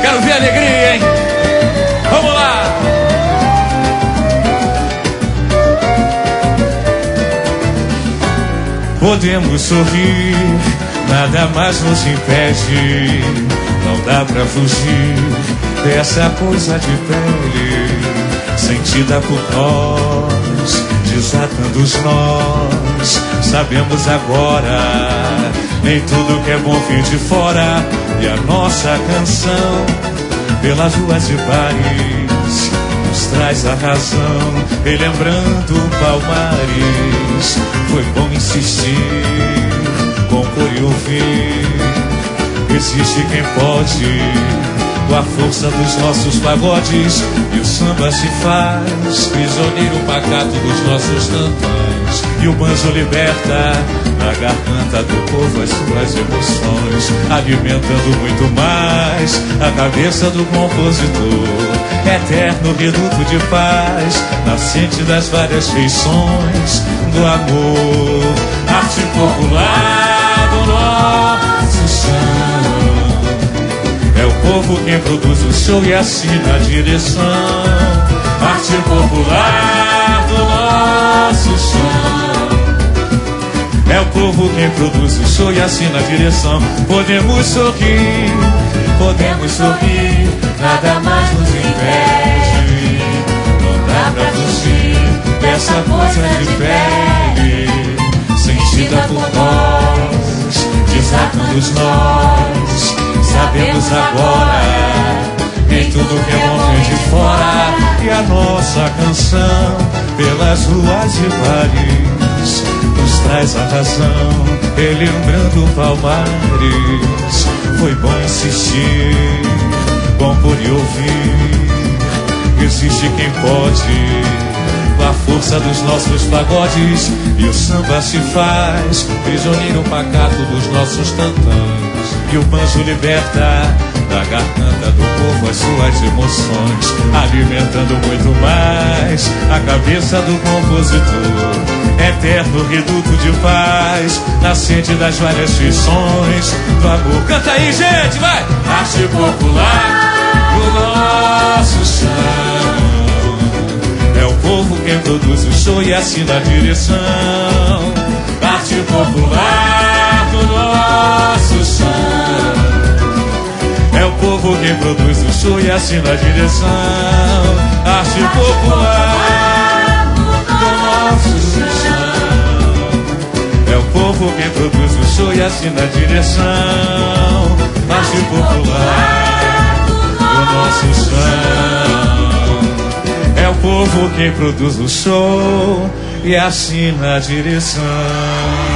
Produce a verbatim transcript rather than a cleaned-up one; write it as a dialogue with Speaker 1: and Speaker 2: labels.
Speaker 1: Quero ver alegria, hein? Vamos lá! Podemos sorrir, nada mais nos impede. Não dá pra fugir dessa coisa de pele, sentida por nós, desatando os nós. Sabemos agora, nem tudo que é bom vem de fora. E a nossa canção, pelas ruas de Paris, nos traz a razão, relembrando Palmares. Foi bom insistir, compor e ouvir. Existe quem pode, com a força dos nossos pagodes. E o samba se faz prisioneiro pacato dos nossos tantãs. E o banjo liberta na garganta do povo as suas emoções, alimentando muito mais a cabeça do compositor. Eterno reduto de paz, nascente das várias feições do amor. Arte popular do nosso chão, é o povo quem produz o show e assina a direção. Arte popular do nosso chão, é o povo quem produz o show e assina a direção. Podemos sorrir, podemos sorrir, nada mais nos impede. Não dá pra fugir dessa coisa de pele, sentida por nós, desatando os nós. Sabemos agora, nem tudo que é bom vem de fora. E a nossa canção, pelas ruas de Paris, nos traz a razão, relembrando Palmares. Foi bom insistir, compor e ouvir. Existe quem pode, com a força dos nossos pagodes. E o samba se faz prisioneiro pacato dos nossos tantãs. E o banjo liberta da garganta do povo as suas emoções, alimentando muito mais a cabeça do compositor. Eterno reduto de paz, nascente das várias feições do amor. Canta aí, gente, vai! Arte popular do nosso chão, é o povo quem produz o show e assina a direção. Arte popular do nosso chão, é o povo quem produz o show e assina a direção. Arte popular do nosso chão, é o povo quem produz o show e assina a direção. Arte popular do nosso chão, é o povo quem produz o show e assina a direção.